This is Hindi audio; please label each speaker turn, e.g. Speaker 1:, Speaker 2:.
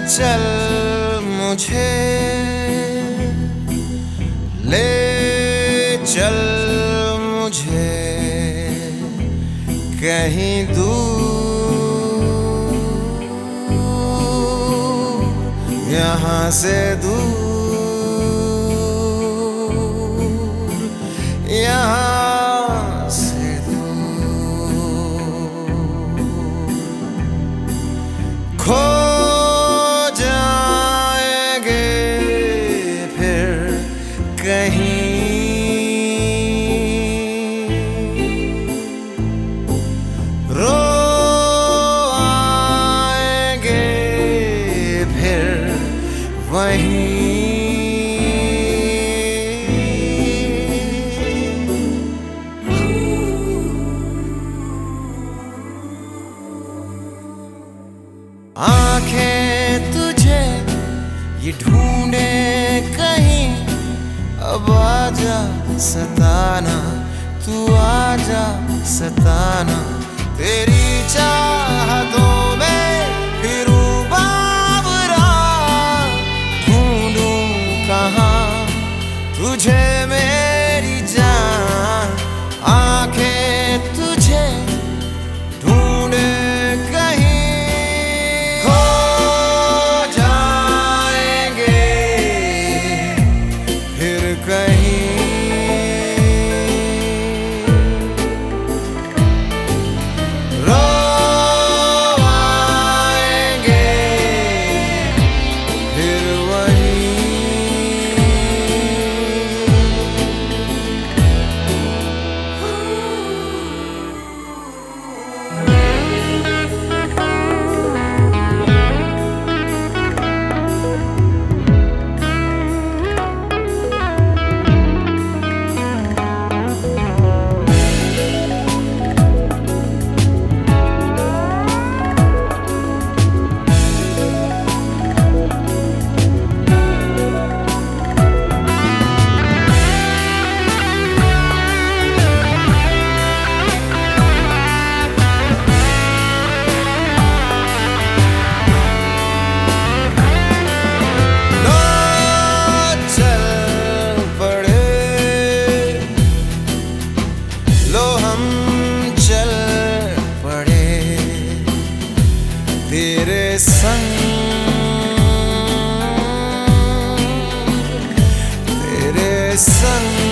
Speaker 1: चल मुझे ले चल मुझे कहीं दूर, यहाँ से दूर, यहाँ से दूर। खो जाएंगे फिर कहीं, रो आएंगे फिर वहीं। आंखें तुझे ये ढूंढे कहीं, अब आजा सताना, तू आजा सताना। तेरी चाहतों में फिरूं बावरा, ढूंढूं कहाँ तुझे मेरी जान। आंखें तुझे ढूंढे कहीं, खो जाएंगे फिर कहीं, रो आएंगे फिर वहीं। तेरे संग, तेरे संग